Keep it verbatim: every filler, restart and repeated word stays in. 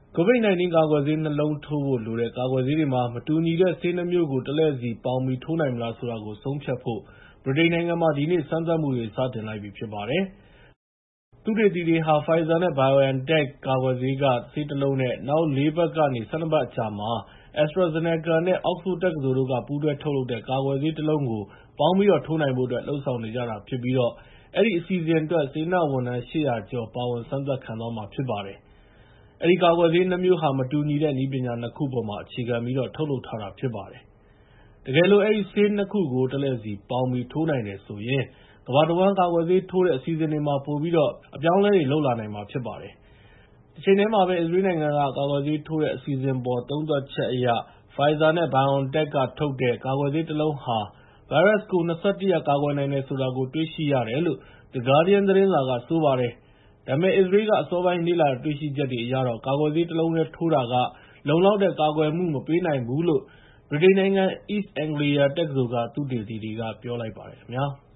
ကိုဗစ် ၁၉ ကာကွယ်ဆေး နှစ် လုံးထိုးဖို့လိုတဲ့ ကာကွယ်ဆေးတွေမှာ မတူညီတဲ့ ဆေး နှစ် မျိုးကို တလှည့်စီ ပေါင်းပြီး ထိုးနိုင်မလားဆိုတာကို ဆုံးဖြတ်ဖို့ ဗြိတိန်နိုင်ငံမှာ ဒီနေ့ စမ်းသပ်မှုတွေ စတင်လိုက်ပြီဖြစ်ပါတယ်။ သုတေသီတွေဟာ Pfizer နဲ့ BioNTech ကာကွယ်ဆေးက ဆေးတလုံးနဲ့ နောက် လေးပတ်ကနေ ၁၂ ပတ်အကြာမှာ AstraZeneca နဲ့ Oxford တက္ကသိုလ်တို့က ပူးတွဲထုတ်လုပ်တဲ့ ကာကွယ်ဆေးတလုံးကို ပေါင်းပြီး ထိုးနိုင်ဖို့အတွက် လုပ်ဆောင်နေကြတာဖြစ်ပြီး အဲဒီအစီအစဉ်အတွက် စေတနာ့ဝန်ထမ်း ၈၀၀ ကျော် ပါဝင်စမ်းသပ်ခံသွားမှာဖြစ်ပါတယ်။ အဲဒီကာကွယ်ဆေး နှစ် မျိုးဟာ မတူညီတဲ့ နည်းပညာ နှစ် ခုအပေါ်မှာ အခြေခံပြီး ထုတ်လုပ်ထားတာဖြစ်ပါတယ်။ တကယ်လို့ အဲဒီဆေး နှစ် ခုကို တလှည့်စီပေါင်းပြီး ထိုးနိုင်တယ်ဆိုရင် ကမ္ဘာတဝန်း ကာကွယ်ဆေးထိုးတဲ့ အစီအစဉ်တွေမှာ ပိုပြီးတော့ အပြောင်းအလဲတွေ လုပ်လာနိုင်မှာဖြစ်ပါတယ်။ တချိန်တည်းမှာပဲ အစ္စရေးနိုင်ငံက ကာကွယ်ဆေးထိုးတဲ့ အစီအစဉ်အပေါ် သုံးသပ်ချက်အရ Pfizer နဲ့ BioNTech က ထုတ်တဲ့ ကာကွယ်ဆေးတလုံးဟာ ဗိုင်းရပ်စ်ကို ၂၁ ရက် ကာကွယ်နိုင်တယ်ဆိုတာကို တွေ့ရှိရတယ်လို့ The Guardian သတင်းစာက ဆိုပါတယ်။ ဒါပေမဲ့ အစ္စရေးက အစောပိုင်း လေ့လာတွေ့ရှိချက်တွေအရတော့ ကာကွယ်ဆေးတလုံးတည်းထိုးတာက လုံလောက်တဲ့ ကာကွယ်မှု မပေးနိုင်ဘူးလို့ ဗြိတိန်နိုင်ငံ East Anglia တက္ကသိုလ်က သုတေသီတွေက ပြောလိုက်ပါတယ်ခင်ဗျာ။